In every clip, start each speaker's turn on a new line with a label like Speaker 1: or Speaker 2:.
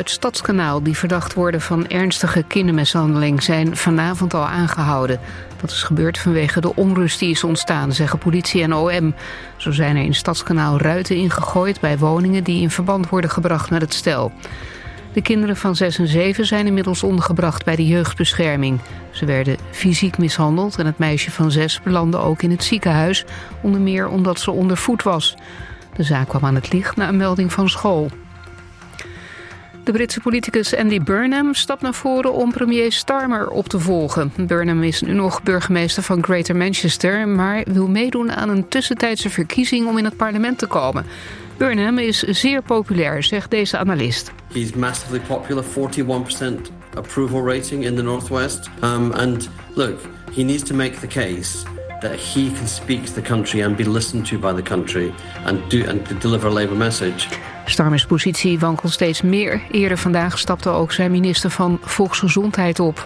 Speaker 1: uit Stadskanaal die verdacht worden van ernstige kindermishandeling zijn vanavond al aangehouden. Dat is gebeurd vanwege de onrust die is ontstaan, zeggen politie en OM. Zo zijn er in Stadskanaal ruiten ingegooid bij woningen die in verband worden gebracht met het stel. De kinderen van 6 en 7 zijn inmiddels ondergebracht bij de jeugdbescherming. Ze werden fysiek mishandeld en het meisje van 6 belandde ook in het ziekenhuis, onder meer omdat ze onder voet was. De zaak kwam aan het licht na een melding van school. De Britse politicus Andy Burnham stapt naar voren om premier Starmer op te volgen. Burnham is nu nog burgemeester van Greater Manchester, maar wil meedoen aan een tussentijdse verkiezing om in het parlement te komen. Burnham is zeer populair, zegt deze analist.
Speaker 2: He's massively popular, 41% approval rating in the Northwest. And look, he needs to make the case that he can speak to the country and be listened to by the country and to deliver a Labour message.
Speaker 1: Starmers positie wankelt steeds meer. Eerder vandaag stapte ook zijn minister van Volksgezondheid op.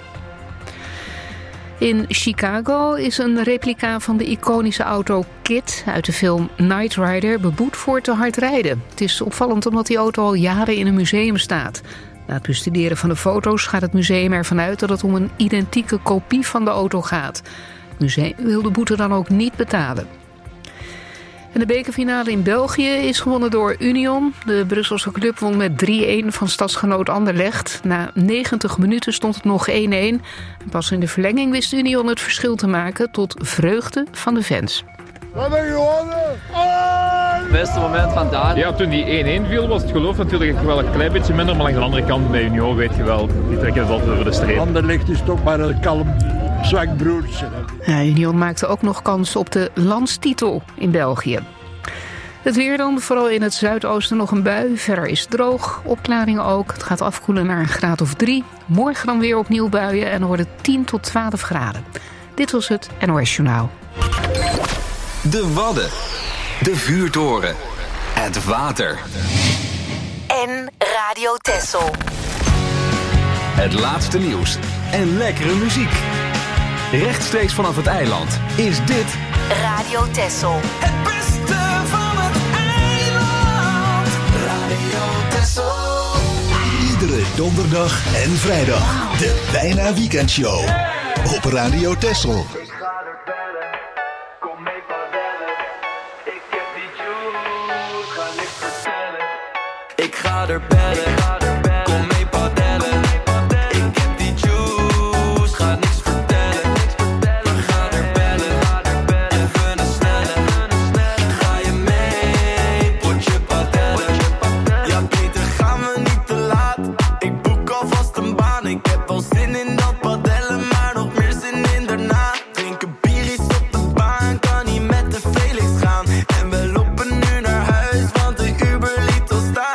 Speaker 1: In Chicago is een replica van de iconische auto KITT uit de film Knight Rider beboet voor te hard rijden. Het is opvallend omdat die auto al jaren in een museum staat. Na het bestuderen van de foto's gaat het museum ervan uit dat het om een identieke kopie van de auto gaat. Het museum wil de boete dan ook niet betalen. En de bekerfinale in België is gewonnen door Union. De Brusselse club won met 3-1 van stadsgenoot Anderlecht. Na 90 minuten stond het nog 1-1. En pas in de verlenging wist Union het verschil te maken tot vreugde van de fans.
Speaker 3: We hebben gewonnen!
Speaker 4: Het beste moment vandaag.
Speaker 5: Ja, toen die 1-1 viel was het geloof natuurlijk wel een klein beetje minder. Maar aan de andere kant bij Union weet je wel, die trekken het altijd over de streep.
Speaker 3: Anderlecht is toch maar een kalm, zwak broertje.
Speaker 1: Ja, Union maakte ook nog kans op de landstitel in België. Het weer dan, vooral in het zuidoosten nog een bui. Verder is het droog, opklaringen ook. Het gaat afkoelen naar een graad of 3. Morgen dan weer opnieuw buien en dan wordt het 10 tot 12 graden. Dit was het NOS Journaal.
Speaker 6: De Wadden. De Vuurtoren. Het water.
Speaker 7: En Radio Texel.
Speaker 6: Het laatste nieuws en lekkere muziek. Rechtstreeks vanaf het eiland is dit
Speaker 7: Radio Texel.
Speaker 6: Het beste van het eiland. Radio Texel.
Speaker 8: Iedere donderdag en vrijdag. De Bijna Weekendshow. Op Radio Texel.
Speaker 9: Ik ga er bellen, kom mee padellen. Ik heb die juice, ga niks vertellen. We gaan er bellen, even een snelle. Ga je mee, potje padellen. Ja, beter gaan we niet te laat. Ik boek alvast een baan. Ik heb wel zin in dat padellen, maar nog meer zin in daarna. Drinken bieries op de baan, kan niet met de Felix gaan. En we lopen nu naar huis, want de Uber liet ons staan.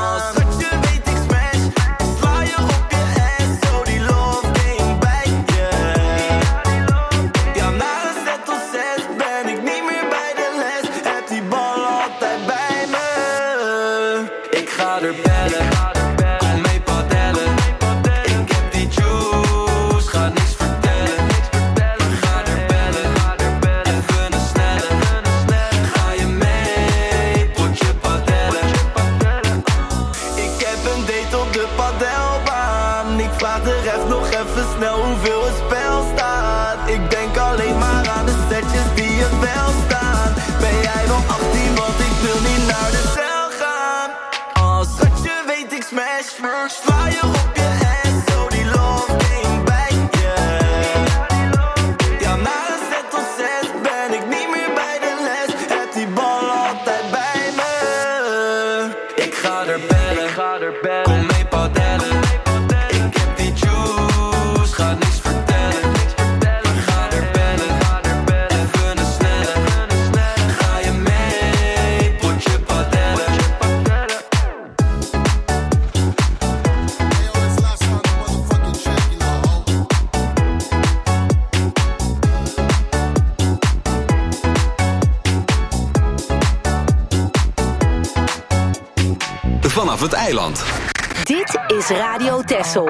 Speaker 6: Vanaf het eiland.
Speaker 7: Dit is Radio Texel.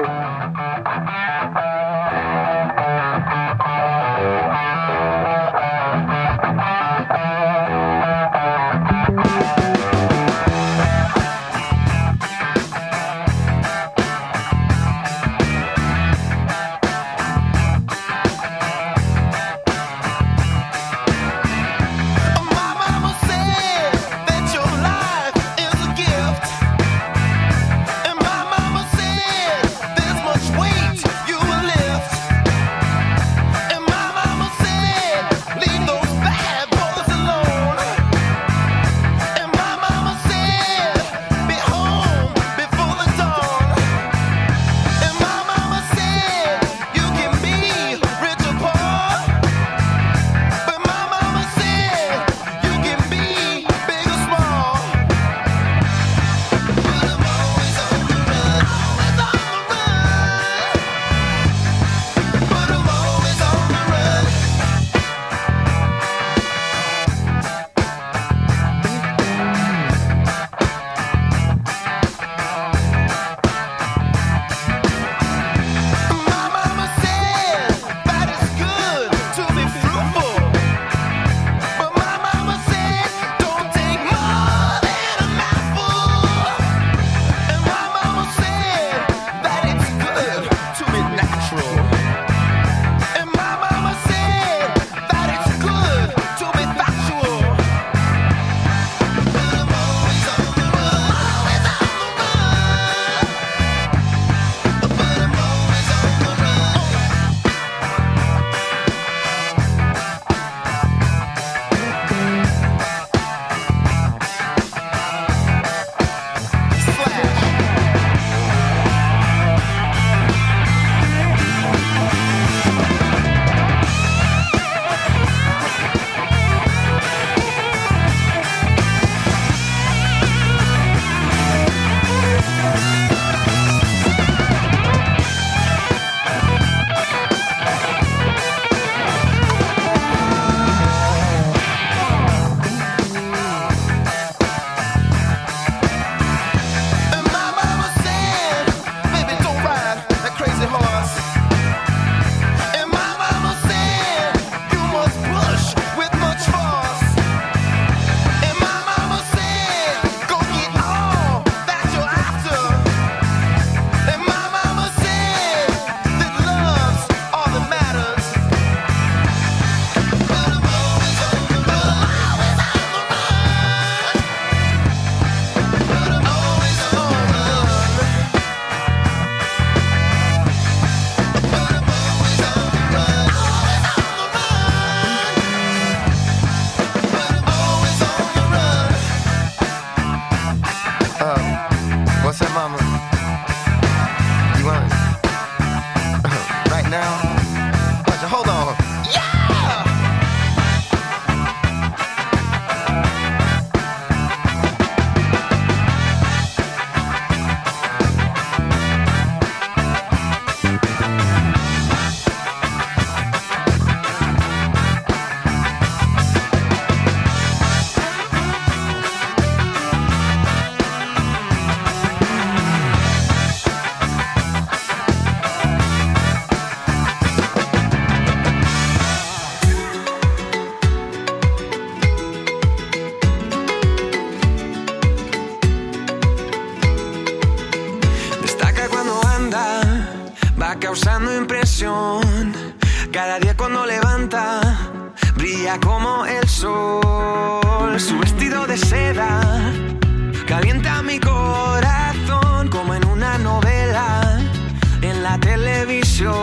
Speaker 9: profunda, va causando impresión. Cada día cuando levanta, brilla como el sol. Su vestido de seda calienta mi corazón como en una novela en la televisión.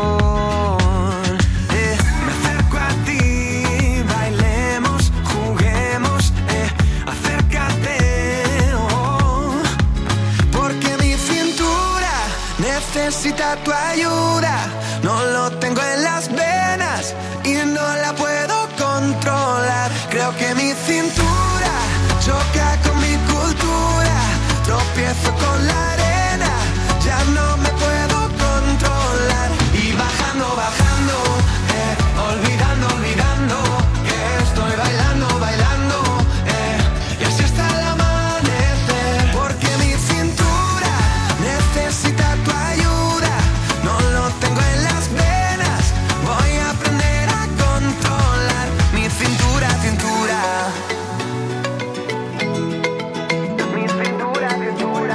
Speaker 9: Me acerco a ti, bailemos, juguemos, acércate, oh, porque mi cintura necesita tu ayuda. No lo tengo en las venas y no la puedo controlar. Creo que mi cintura choca con mi cultura. Tropiezo con la arena, ya no me puedo controlar. Y bajando, bajando, olvidando, olvidando que estoy bailando, bailando, y así hasta el amanecer. Porque mi cintura necesita tu ayuda. No lo tengo en las venas, voy a aprender a controlar mi cintura, cintura. Mi cintura, cintura.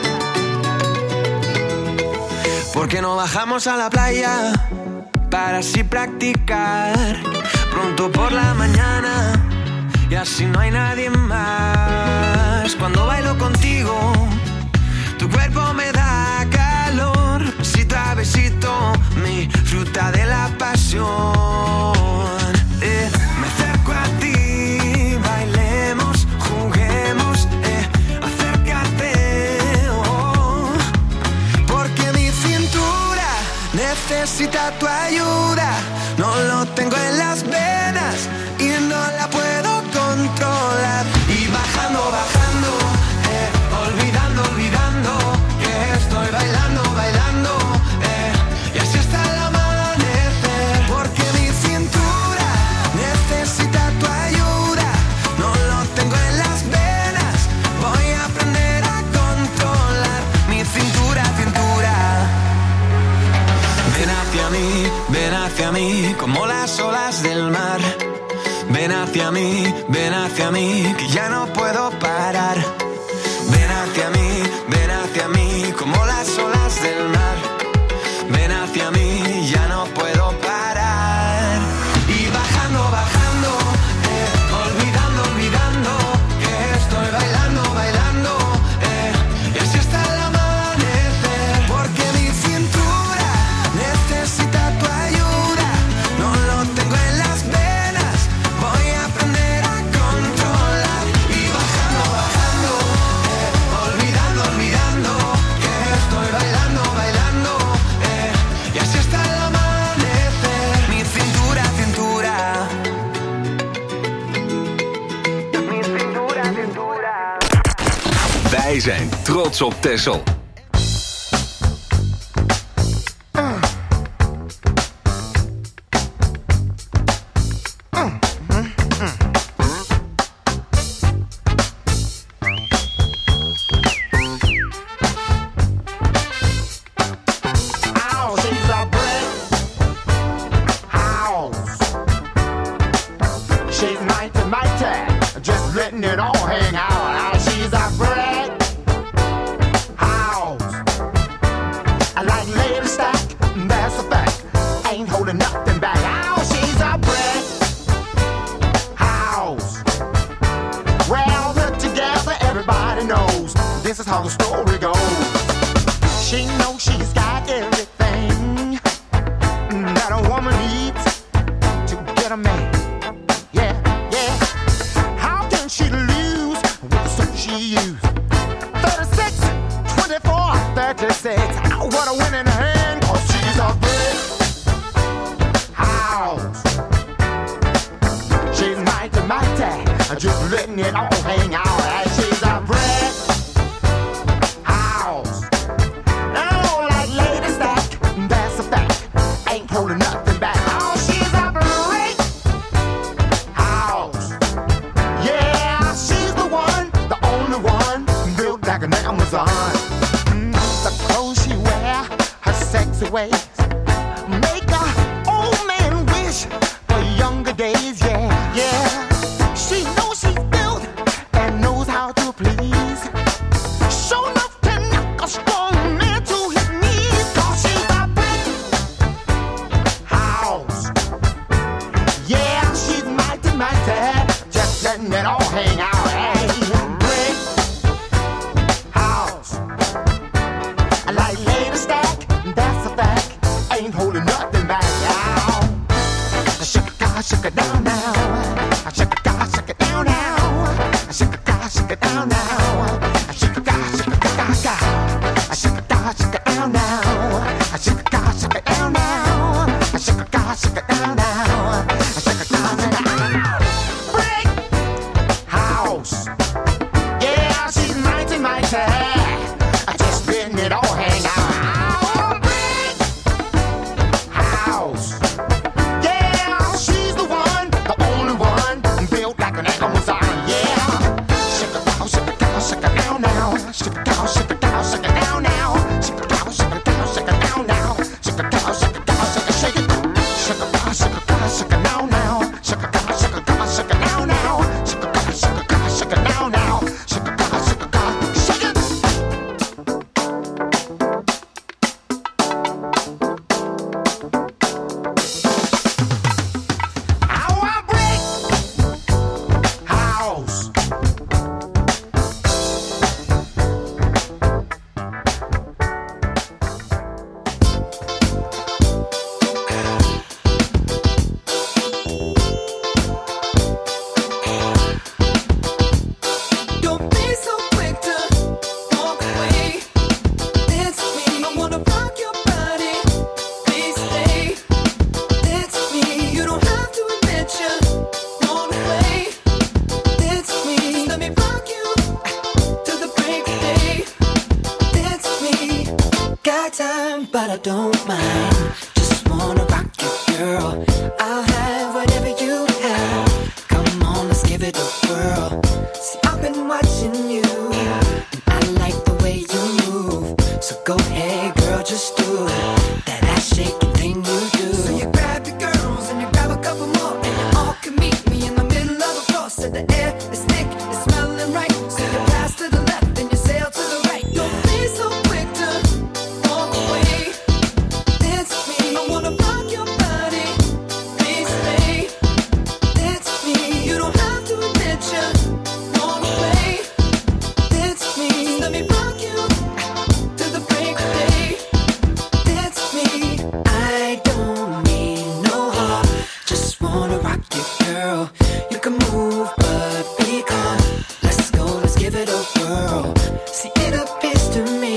Speaker 9: ¿Por qué no bajamos a la playa para así practicar pronto por la mañana y así no hay nadie más? Cuando bailo contigo, tu cuerpo me da calor, besito a besito, mi fruta de la pasión. Me acerco a ti, bailemos, juguemos, acércate, oh, porque mi cintura necesita tu ayuda. No lo tengo en las venas y no la puedo controlar. Y bajando, bajando, olvidando, olvidando que estoy bailando, bailando, y así hasta el amanecer. Porque mi cintura necesita tu ayuda. No lo tengo en las venas, voy a aprender a controlar mi cintura, cintura. Ven hacia mí, como las olas del mar. Ven hacia mí, que ya no puedo parar. Ven hacia mí, como las olas del mar. Ven hacia mí, ya no puedo parar. Y bajando, bajando, olvidando, olvidando que estoy bailando, bailando, y así hasta el amanecer. Porque mi cintura necesita tu ayuda. No lo tengo en las venas, voy a aprender a controlar. Y bajando, bajando, olvidando, olvidando que estoy bailando, bailando, y así hasta el amanecer. Mi cintura, cintura. Mi cintura, cintura.
Speaker 6: Wij zijn trots op Texel.
Speaker 10: She's mighty, mighty, just letting it all hang out. She's a bread house. I like lady stack, that's a fact. Ain't holding nothing back. Oh, she's a bread house. Well, put together, everybody knows this is how the story goes. She knows she's got everything that a woman needs to get a man. She lose with the suit she used. 36, 24, 36. What a winning hand, cause she's a brick house. She's mighty, mighty, just letting it all hang out. She's a brick house. Oh, like lady stack, that's a fact. Ain't holding nothing back. Oh, she's a brick house. Yeah, she's the one, the only one, built like an Amazon. The clothes she wear, her sexy ways, make a old man wish for younger days. Yeah, yeah. She knows she's built and knows how to please. Show enough to knock a strong man to his knees. made a stack, that's a fact. Ain't holding nothing back now. Shake it down now. Shake it down now. Shake it down now. Shake it down now. Shake it down now. Shake it down now. Shake it down now. Break house. Yeah, she's mighty. Just letting it all hang out. Break house. Yeah, she's the one, the only one, built like an Amazon. Yeah, shake it down now. Shake it down now. Shake it down now. Shake it down, shake it now now. Shake it down now. Shake it now now. Shake it now now. Shake it
Speaker 11: but I don't mind. Just wanna rock you, girl. I'll have whatever you have. Come on, let's give it a whirl. See, I've been watching you, and I like the way you move. So go ahead, girl, just do that ass shaking thing you do. So you grab your girls and you grab a couple more, and you all can meet me in the middle of the floor. So the air is thick, it's smelling right. So you pass to the left and you sail to the right. Don't be so quick to walk away. Dance with me, I wanna rock your body. Please stay. Dance with me, you don't have to admit you wanna play. Dance with me, let me rock you to the break of day. Dance with me, I don't mean no harm. Just wanna rock you, girl. You can move, but be calm. Let's go, let's give it a whirl. See, it appears to me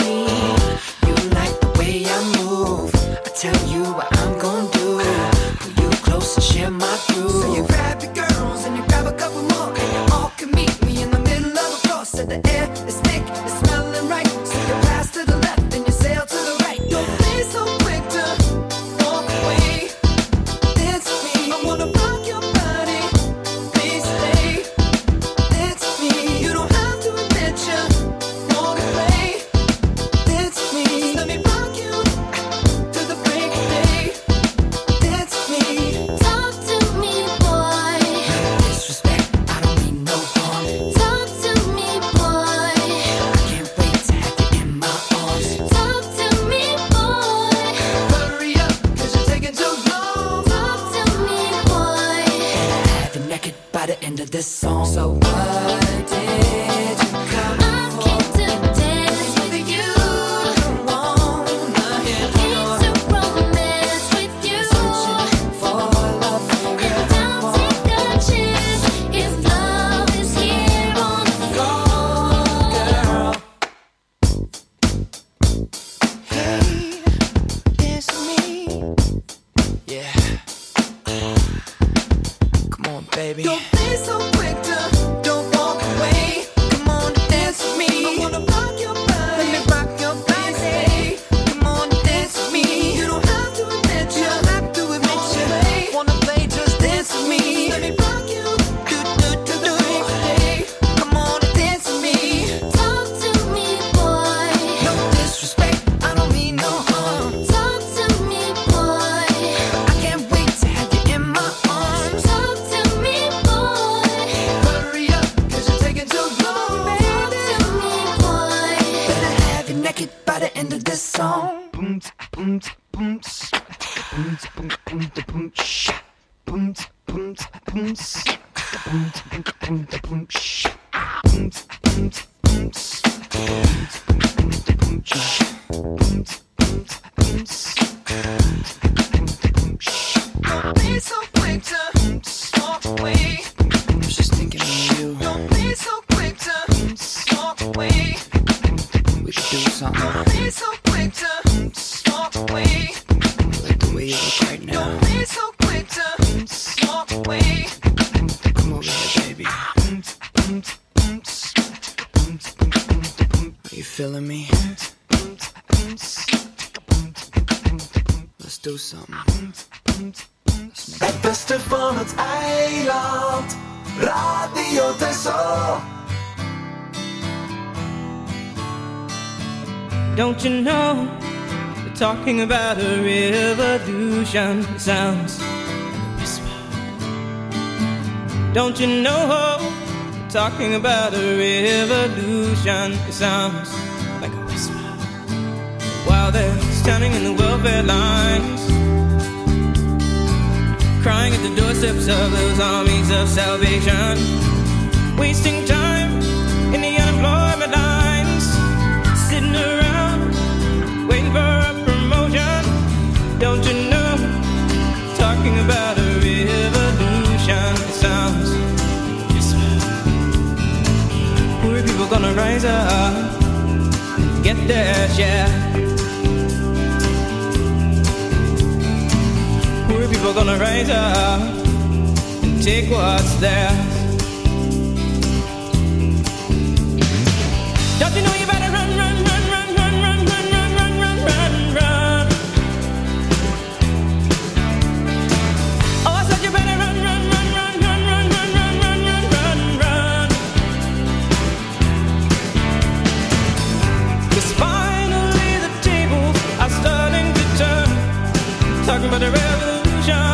Speaker 11: you like the way I move. I tell you what I'm gonna do. Pull you close and share my groove. So you grab your girls and you grab a couple more, and you all can meet me in the middle of the floor. So the air is thick, it's smelling right. So you pass to the left and you sail to the right. Don't be so quick to walk away. Dance with me, I wanna rock your body. Please stay. Dance with me, you don't have to admit you wanna play. Dance with me, let me rock you to the break of day. Dance with me, talk to me, boy. Disrespect, I don't mean no harm. Talk to me, boy. I can't wait to have you in my arms. Talk to me, boy. Hurry up, 'cause you're taking too long. Talk to me, boy. Have you naked by the end of this song. So what did you come for? I came to dance with you. Don't wanna hear no came to romance with you. Searching for love, and I'll take a chance if love is here on the floor, girl. Hey, it's me. Yeah. Come on, baby. Don't be so quick to don't walk away. Come on, dance with me. I wanna rock your body. Let me rock your body. Come on, dance with me. You don't have to admit you. Don't have to admit you. Wanna play, just dance with me. Let me rock you. Do the day. Come on, dance with me. Talk to me, boy. No disrespect, I don't mean no harm. Talk to me, boy. I can't wait to have you in my arms. Talk to me, boy. Hurry up, 'cause you're taking too long. Talk to me, boy. Better have you naked by the end of this song. Boom, boom, boom, boom, boom, boom, boom, sha. Boom, boom, boom, boom, boom, boom, boom, sha. Boom, boom, boom, boom, boom, sha. Boom, Don't be so quick to walk away.
Speaker 12: I was just thinking of you.
Speaker 11: Don't be so quick to walk away.
Speaker 12: We could do something.
Speaker 11: Don't be so quick to walk away.
Speaker 12: I like the way you look right now.
Speaker 11: Don't be so quick to walk away.
Speaker 12: Come over here, baby. Are you feeling me? Let's do something.
Speaker 9: Het beste van het eiland, Radio Texel.
Speaker 13: Don't you know, they're talking about a revolution. It sounds like a whisper. Don't you know, they're talking about a revolution. It sounds like a whisper. While they're standing in the welfare lines, crying at the doorsteps of those armies of salvation, wasting time in the unemployment lines, sitting around waiting for a promotion. Don't you know, talking about a revolution. It sounds poor people gonna rise up, get their share. Poor people gonna rise up and take what's theirs. Don't you know you better run, run, run, run, run, run, run, run, run, run, run, run. Oh, I said you better run, run, run, run, run, run, run, run, run, run, run, run. 'Cause finally the tables are starting to turn, talking about the revolution.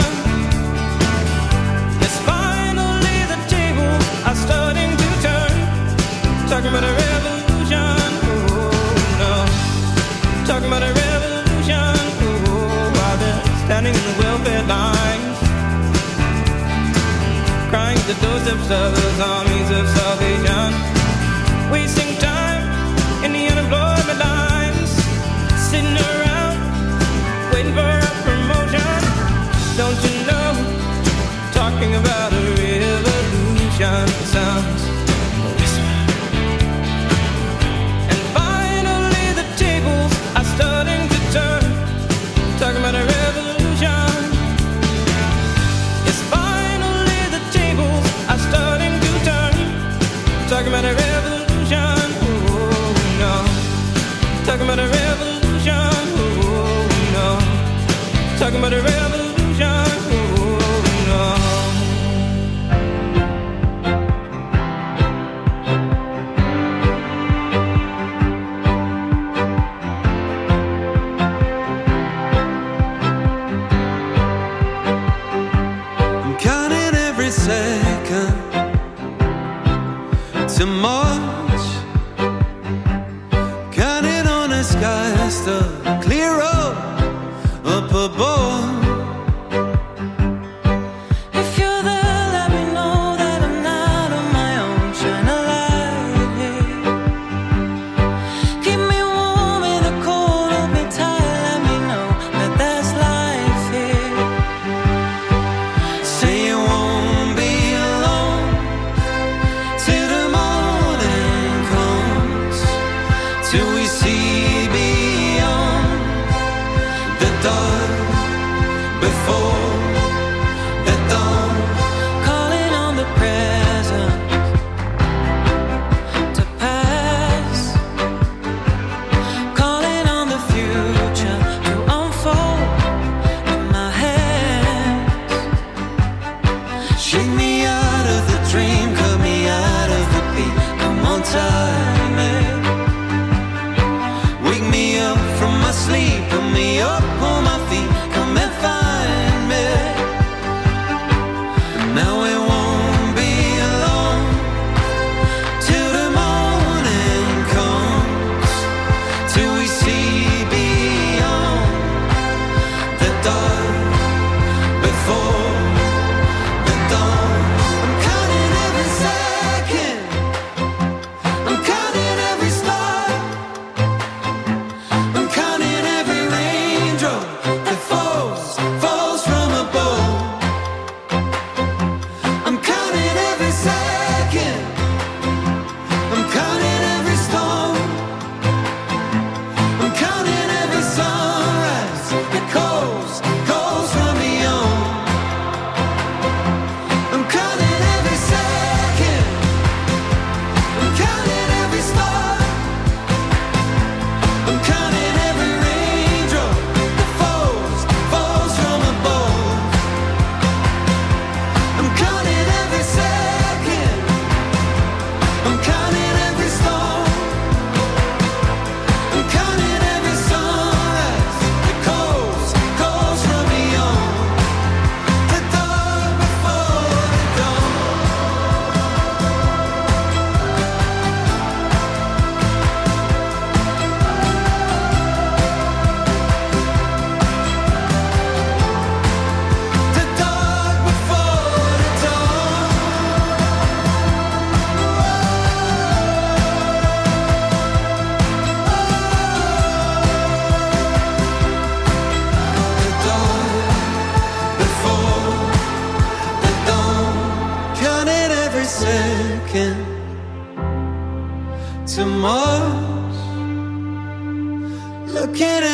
Speaker 13: Yes, finally the tables are starting to turn, talking about a revolution. Oh no, talking about a revolution. Oh, while they're standing in the welfare lines, crying at the doorsteps of those armies of salvation, wasting time in the unemployment lines, sitting around waiting for a promotion. Don't you know, talking about a revolution sounds a whisper. And finally the tables are starting to turn, talking about a revolution. Yes, finally the tables are starting to turn, talking about a revolution. Oh no, talking about a revolution. Oh no, talking about a revolution. Oh no.
Speaker 9: I'm counting every second to March, counting on the skies to clear up above.
Speaker 11: If you're there, let me know that I'm not on my own. Shine a light. Keep me warm in the cold, hold me tight. Let me know that there's life here. Say you won't be alone till the morning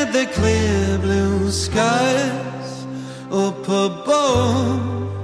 Speaker 14: at the clear blue skies up above.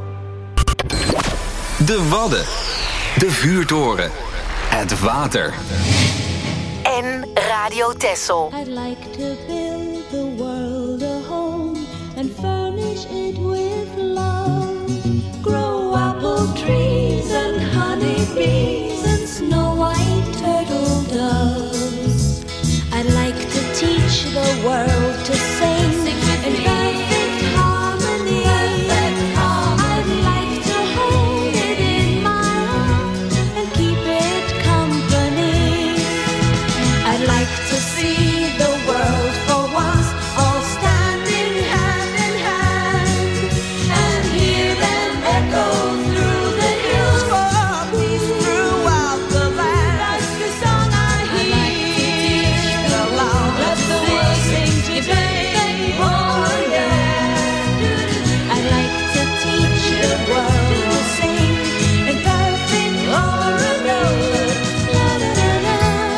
Speaker 6: De Wadden, de vuurtoren, het water.
Speaker 7: En Radio Texel.
Speaker 15: I'd like to build the world a home and furnish it with love. Grow apple trees and honey bees and snow white turtle doves. I'd like to teach the world to sing in perfect harmony. I'd like to hold it in my arms and keep it company. I'd like to see the world for once all standing hand in hand and hear them echo through the hills for peace throughout the land. That's the song I hear aloud. Let the world sing today. Oh yeah. I'd like to teach the world to sing in perfect harmony. La da da da.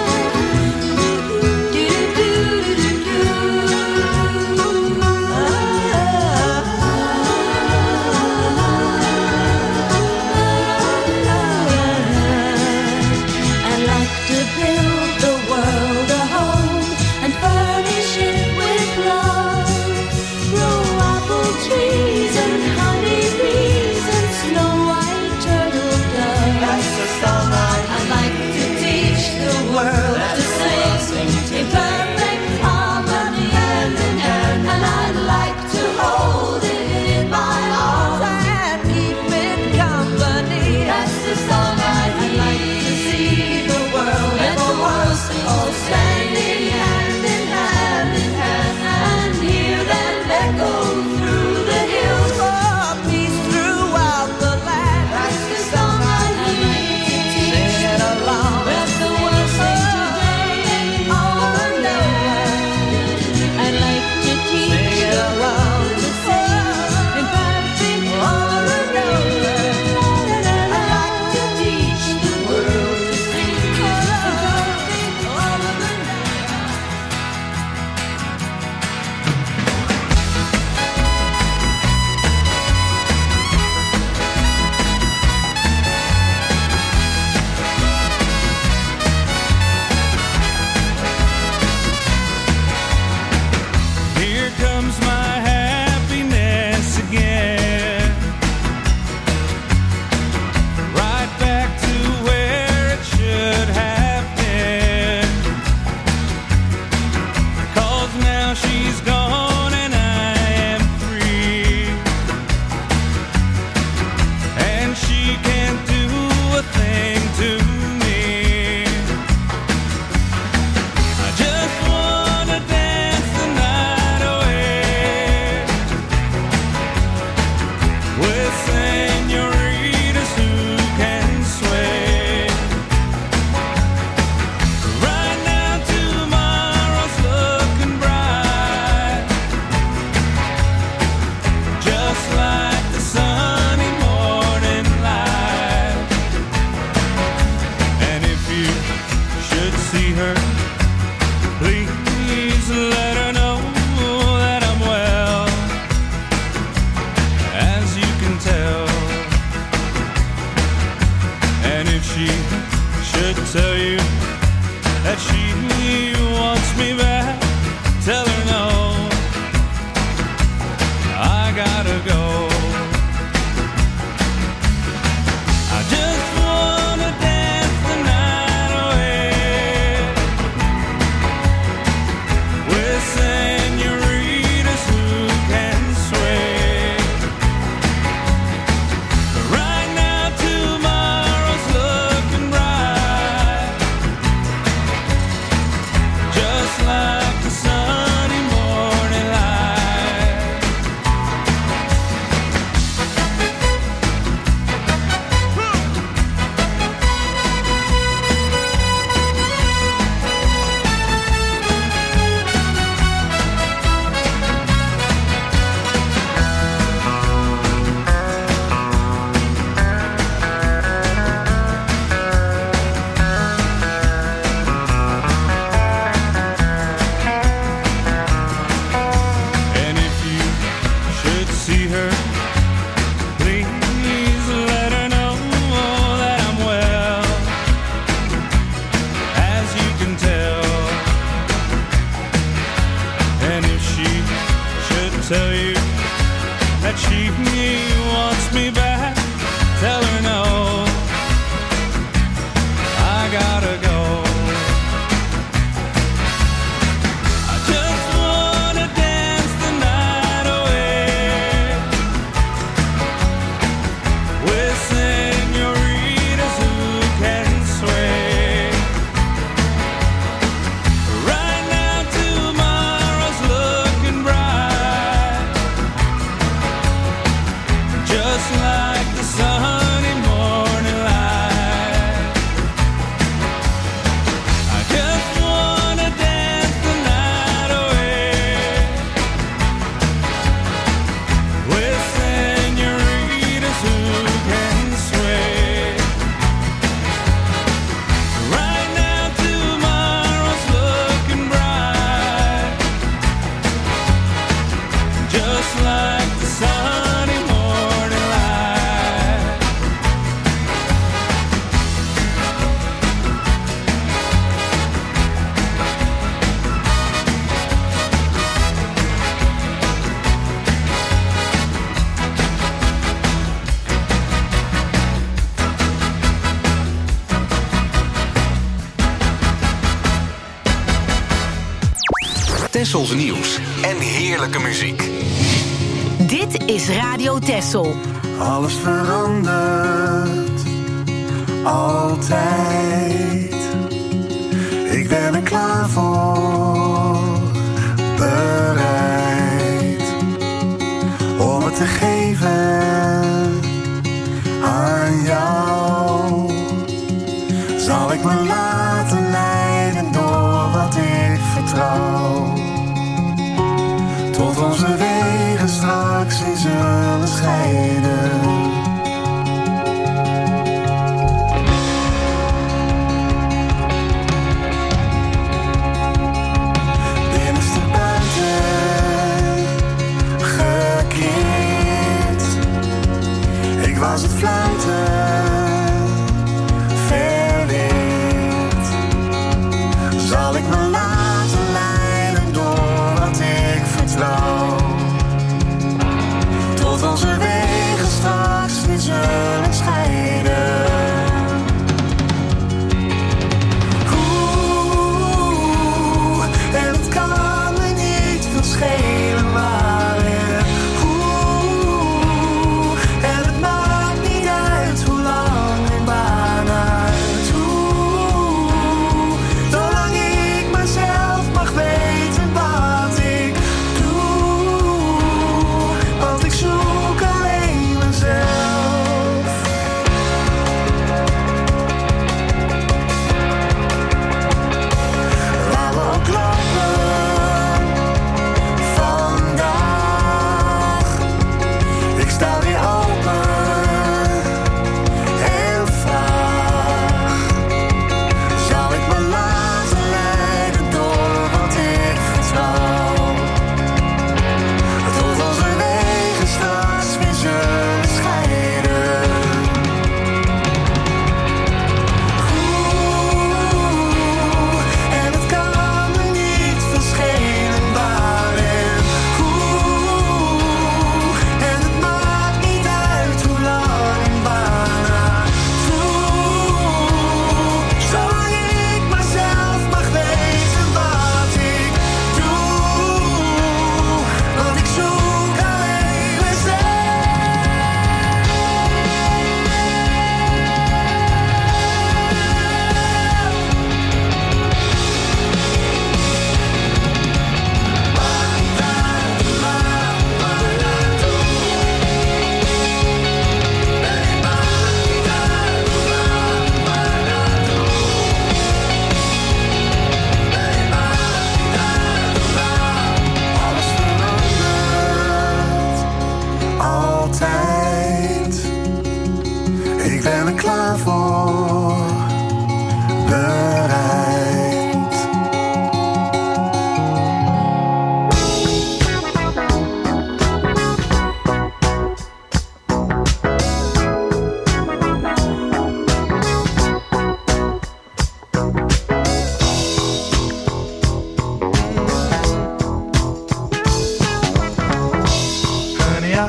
Speaker 15: I'd like to build the world a home and furnish it with love. Grow apple trees and honey bees and snow white turtle doves. That's the song I'd like to teach the world to sing in perfect harmony, hand in hand. And I'd like to hold it in my arms and keep it company. That's the song I'd like to see the world and the world all standing hand in hand and hear them echo through the hills for peace throughout the land. That's the song I'd like to teach it along. Let the world sing today. Oh no, I'd like to teach the world to sing in perfect harmony. I'd like to teach the world to sing in perfect harmony.
Speaker 14: Here comes my happiness again. Right back to where it should have been. 'Cause now she's gone and I am free. And she can't do a thing to me. I just wanna dance the night away. tell you that she wants me back. Tell her no, I gotta go. I just wanna dance the night away with senoritas who can sway. Right now tomorrow's looking bright, just like the sunny morning light. I just wanna dance the night away with senoritas who can sway. Right now tomorrow's looking bright, just like the sunny morning light.
Speaker 6: Tessels nieuws en heerlijke muziek.
Speaker 7: Dit is Radio Tessel.
Speaker 10: Alles verandert, altijd. Ik ben er klaar voor, bereid om het te geven aan jou. Zal ik me laten leiden door wat ik vertrouw, tot onze wegen straks weer zullen scheiden. Binnenste buiten gekeerd, ik was het fluiten verleerd. Zal ik me laten leiden door wat ik vertrouw, tot onze wegen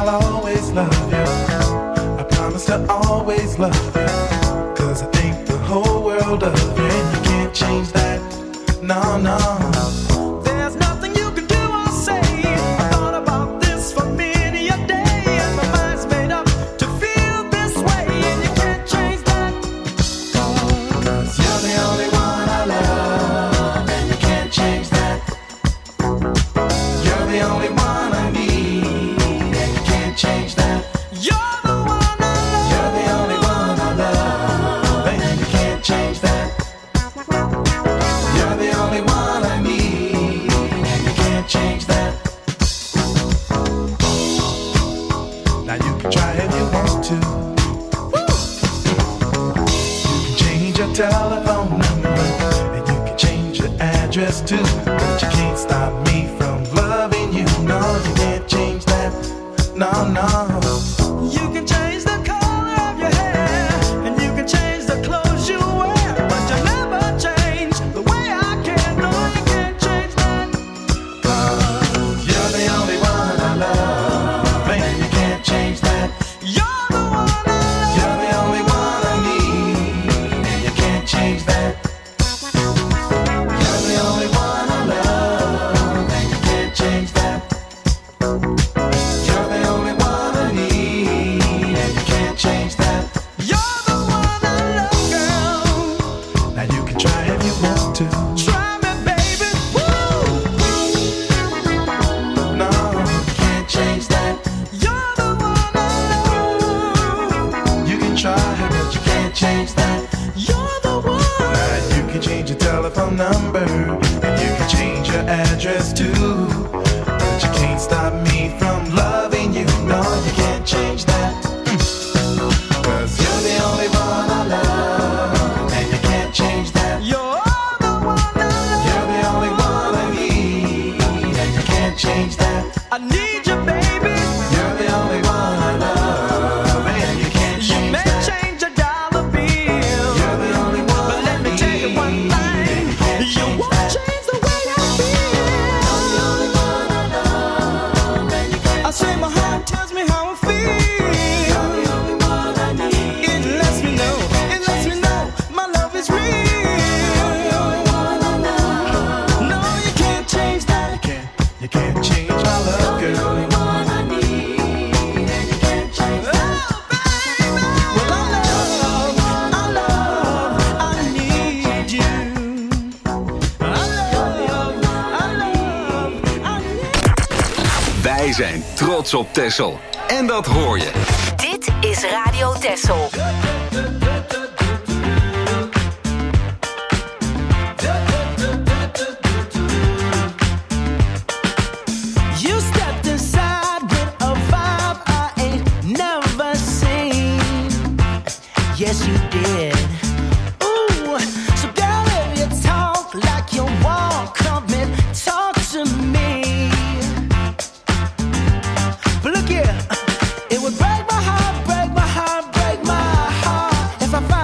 Speaker 16: I'll always love you. I promise to always love you. 'Cause I think the whole world of you, and you can't change that. No, no.
Speaker 17: There's nothing you can do or say. I thought about this for many a day, and my mind's made up to feel this way, and you can't change that.
Speaker 16: 'Cause you're the only one I love, and you can't change that. You're the only one I need, and you can't change that.
Speaker 17: You're the one I love.
Speaker 16: You're the only one I love, and you can't change that. You're the only one I need, and you can't change that. Now you can try if you want to. You can change your telephone number, and you can change your address too. But you can't stop me from loving you. No, you can't change that. No, no.
Speaker 17: You can change the color of your hair, and you can change the clothes you wear, but you'll never change the way I care. No, you can't change that.
Speaker 16: You're the only one I love, and you can't change that.
Speaker 17: You're the one I love.
Speaker 16: You're the only one I need, and you can't change that. You're the only one I love, and you can't change that. You're the only one I need, and you can't change that.
Speaker 17: You're the one I love, girl.
Speaker 16: Now you can try if you want to.
Speaker 17: Try me, baby. Woo!
Speaker 16: No, you can't change that.
Speaker 17: You're the one I love.
Speaker 16: You can try, but you can't change that.
Speaker 17: You're the one.
Speaker 16: Now you can change your telephone number, and you can change your address too. But you can't stop me from loving you. No, you can't change that. 'Cause you're the only one I love, and you can't change that.
Speaker 17: You're the one I love.
Speaker 16: You're the only one I need, and you can't change that.
Speaker 17: I need you, baby.
Speaker 16: You're the only one I love, and you can't
Speaker 17: You
Speaker 16: change
Speaker 17: may
Speaker 16: that.
Speaker 17: change a dollar bill,
Speaker 16: You're the only one
Speaker 17: but let me tell you one thing. You won't change the way I feel. I say my heart tells me how I feel. It lets me know my love is real. No, you can't change that.
Speaker 16: You can't change my love, girl.
Speaker 6: Wij zijn trots op Texel. En dat hoor je.
Speaker 7: Dit is Radio Texel.
Speaker 17: You stepped inside with a vibe I ain't never seen. Yes, you did. Ooh, so girl, if you talk like you walk, come and talk to me. But look here, it would break my heart, break my heart, break my heart if I find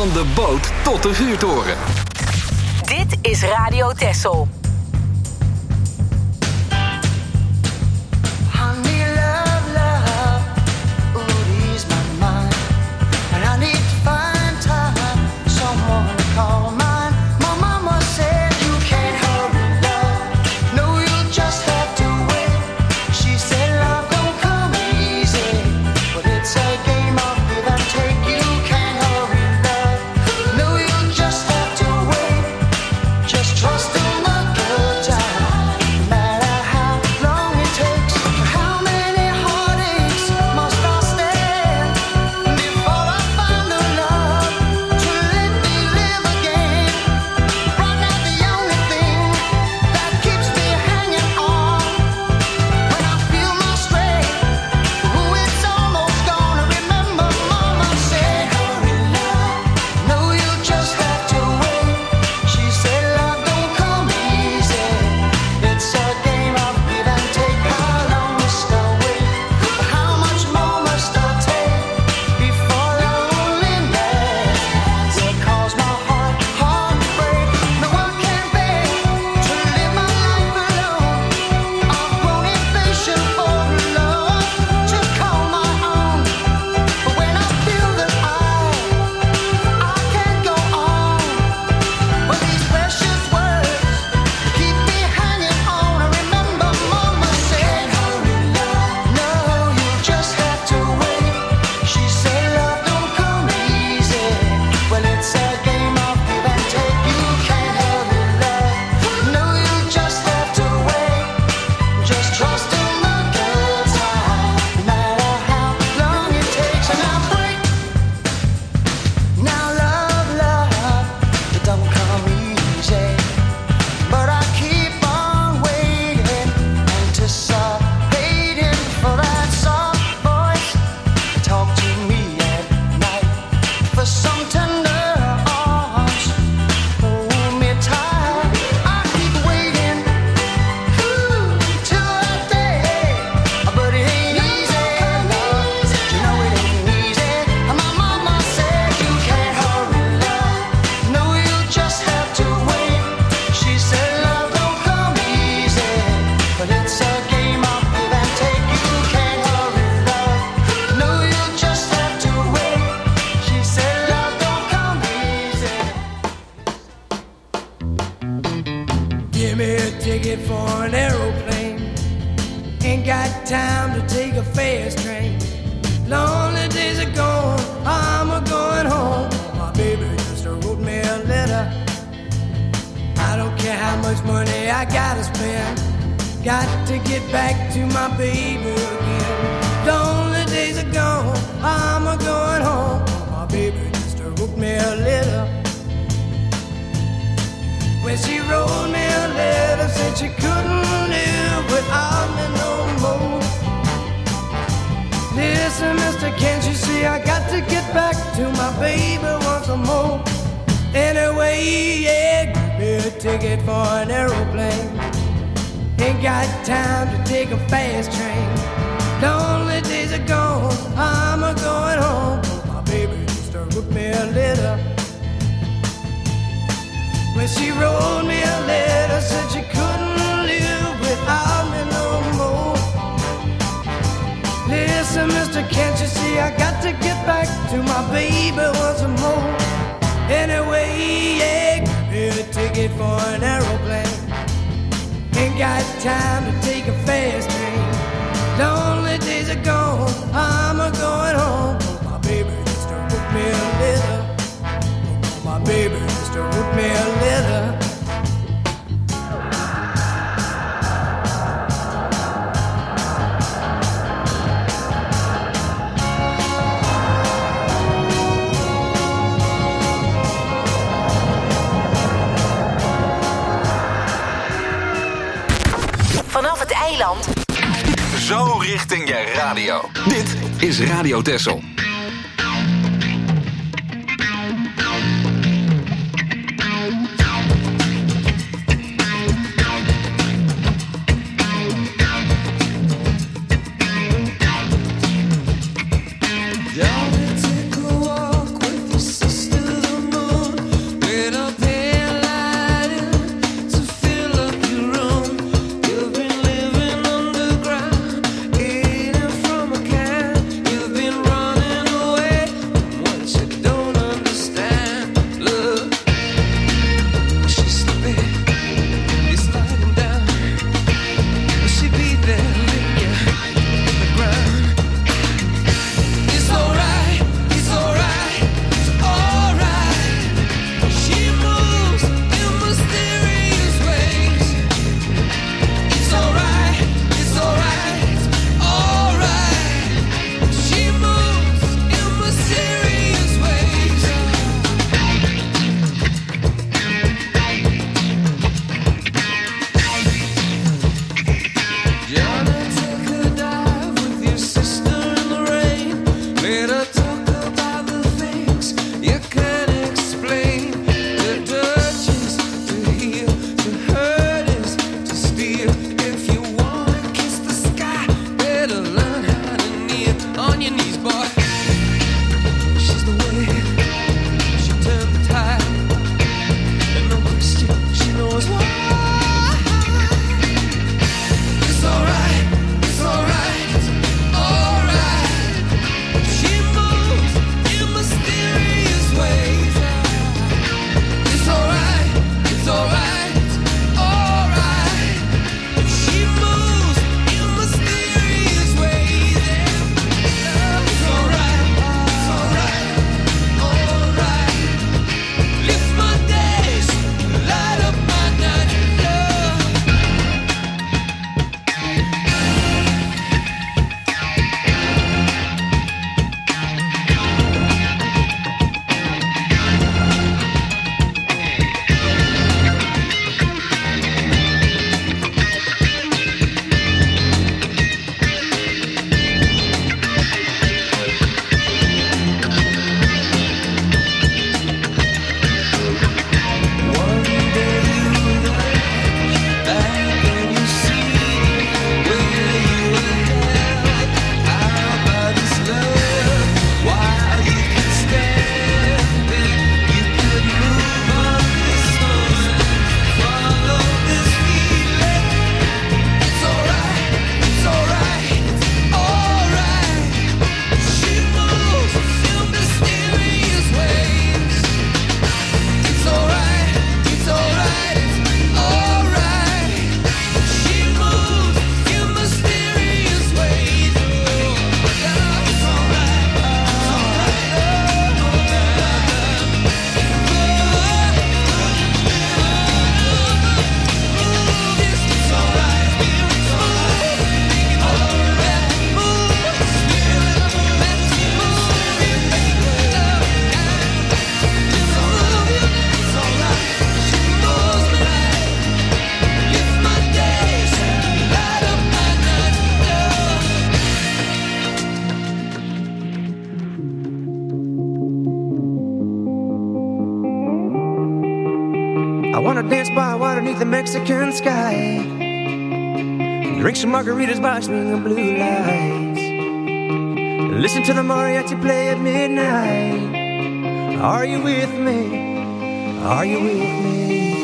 Speaker 6: Van de boot tot de vuurtoren.
Speaker 7: Dit is Radio Texel.
Speaker 10: Honey, love, love, ooh, ease my mind. And I need to find time, someone to call mine. My mama said you can't hurry, love. No, you'll just have to wait. She said love don't come easy, but it's a game of give and take. You can't hurry, love. No, you'll just have to wait. Just trust in the good time, no matter how long it takes. How many heartaches must I stand before I find the love to let me live again? Right now the only thing that keeps me hanging on, when I feel my strength, ooh, it's almost gone. I remember mama said, hurry love, no, you just have to wait. She said love don't come easy, it's a game of give and take. How long must I wait? How much more must I take before loneliness will cause my heart to break? No, I can't bear to live my life alone. I've grown impatient for love to call my own. But when I feel that I can't go on, when these precious words keep me hanging on, I remember mama said, hurry love, no, you just have to wait. She said love don't come easy, well it's a game of give and take. You can't hurry love, no, you just have to wait. Just trust in the good time, no matter how long it takes. And I break. Now love, it don't come easy, but I keep on waiting, anticipating for that soft voice to talk to me at night, for some tender arms, hold me tight. I keep waiting, till that day, but it ain't easy, love. You know it ain't easy. My mama said you can't hurry, love. No, you just have to wait. She said love don't come easy, but it's a game of give and take. You can't hurry, love. No, you just have to wait. She said love don't come easy.
Speaker 17: Give me a ticket for an aeroplane. Ain't got time to take a fast train. Lonely days are gone, I'm a going home. My baby just wrote me a letter. I don't care how much money I gotta spend. Got to get back to my baby again. Lonely days are gone, I'm a going home. My baby just wrote me a letter. When she wrote me a letter, said she couldn't live without me no more. Listen, mister, can't you see I got to get back to my baby once more? Anyway, yeah, give me a ticket for an aeroplane. Ain't got time to take a fast train. Lonely days are gone, I'm a going home. My baby just wrote me a letter. When she wrote me a letter, said she couldn't live without me no more. Listen, mister, can't you see I got to get back to my baby once more? Anyway, yeah, give me a ticket for an aeroplane. Ain't got time to take a fast train. Lonely days are gone, I'm a going home. My baby just wrote me a letter. My baby just wrote me a letter.
Speaker 7: Vanaf het eiland.
Speaker 6: Zo richting je radio. Dit is Radio Texel.
Speaker 15: Down to take a walk with the sister of
Speaker 18: I wanna dance by water beneath the Mexican sky. Drink some margaritas by swinging blue lights. Listen to the mariachi play at midnight. Are you with me? Are you with me?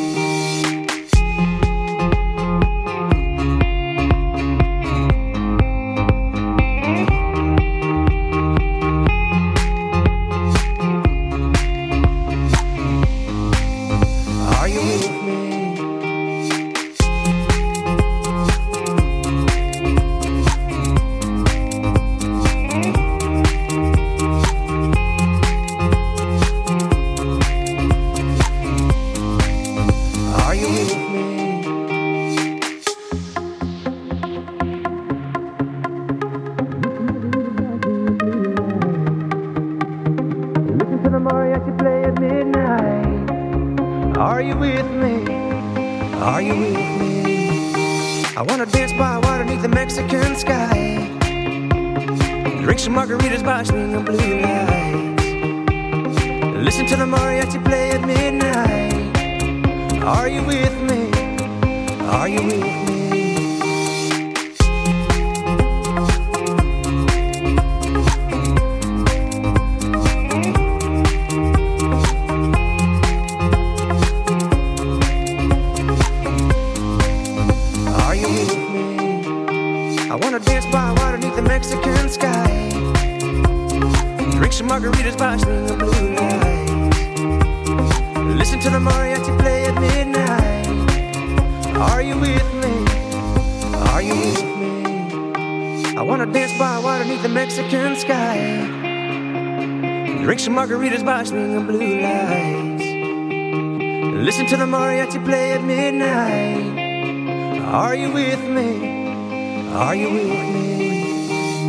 Speaker 18: Margaritas by swinging blue lights. Listen to the mariachi play at midnight. Are you with me? Are you with me?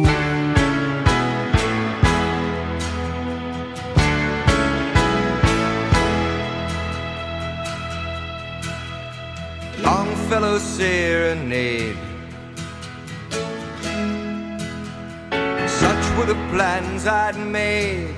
Speaker 19: Longfellow serenade. Such were the plans I'd made.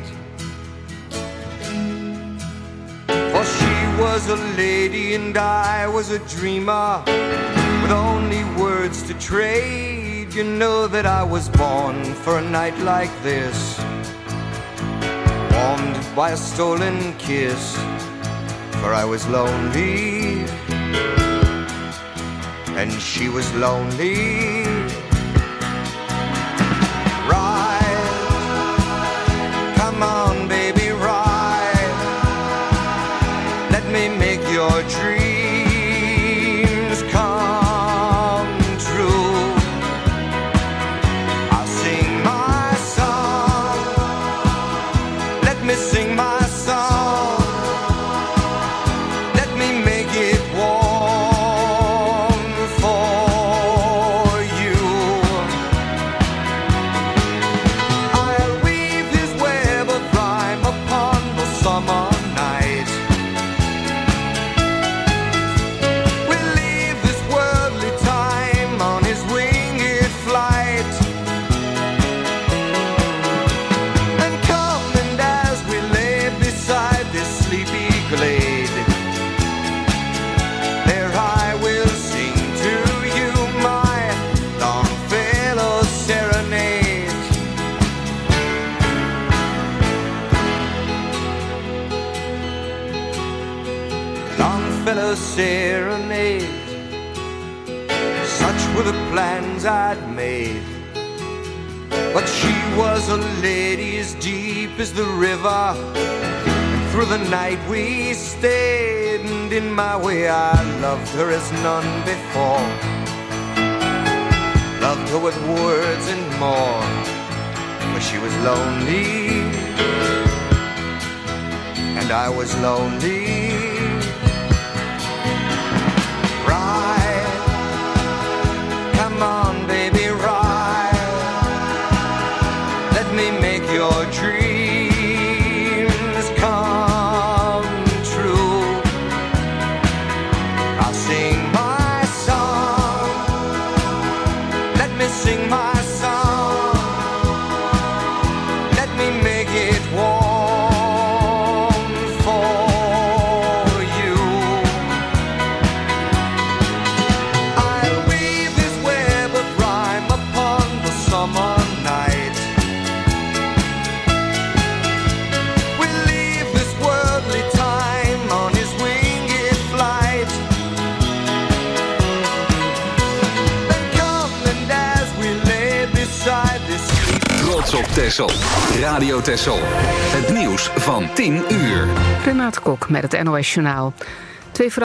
Speaker 19: For she was a lady and I was a dreamer, with only words to trade. You know that I was born for a night like this, warmed by a stolen kiss. For I was lonely and she was lonely. Ride, come on baby, ride. Let me make your dreams come true. I'll sing my song. Let me sing my song. Let me make it warm for you. I'll weave his web of rhyme upon the summer night. Serenade. Such were the plans I'd made, but she was a lady as deep as the river, and through the night we stayed, and in my way I loved her as none before. Loved her with words and more, for she was lonely and I was lonely. Come on, baby, ride. Let me make your dreams come true. I'll sing my song. Let me sing my song. Let me make it warm for
Speaker 6: op Texel. Radio Texel. Het nieuws van 10 uur.
Speaker 1: Renate Kok met het NOS Journaal.